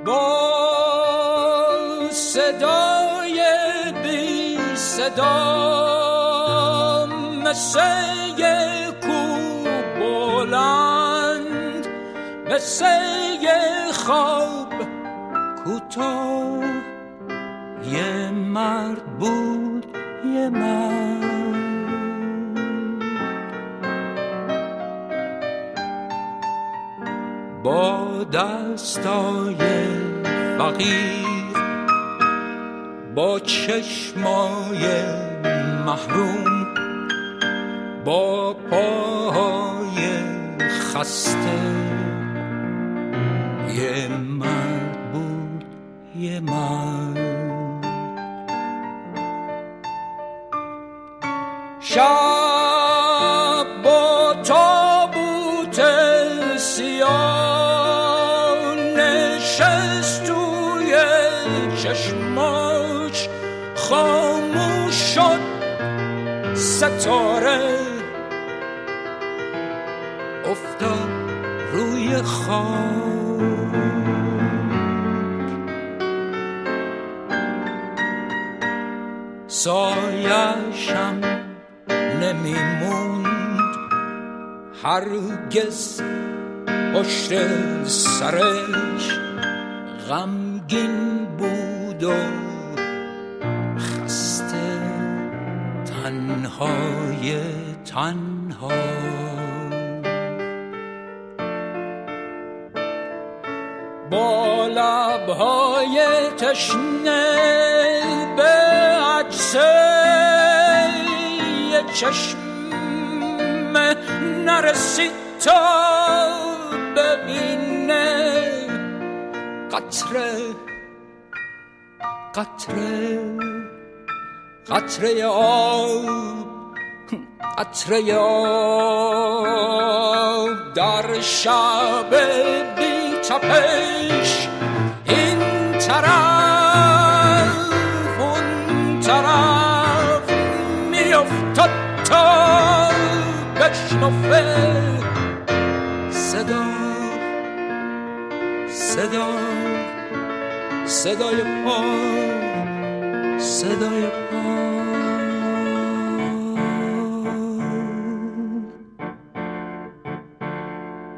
با صدای بی صدا مثل یه کوه بلند، مثل یه خواب کوتاه، یه مرد بود، یه مرد با دستای فقیر، با چشمای محروم، با پاهای خسته، یه مرد بود، یه مرد. شب با تابوت سیاه نشست توی چشماش، خاموش شد ستاره، افتاد روی خاک. سایه‌شم نمیموند هرگز پشت سرش، غمگین بود و خسته، تنهای تنها. با لبهای تشنه به عکس یه چشم نرسید تا ببینه قطره قطره قطره آب، قطره آب در شب بی تپش، این طرف اون طرف میافتاد تا بشنفه صدا صدا صدای پا، صدای پا.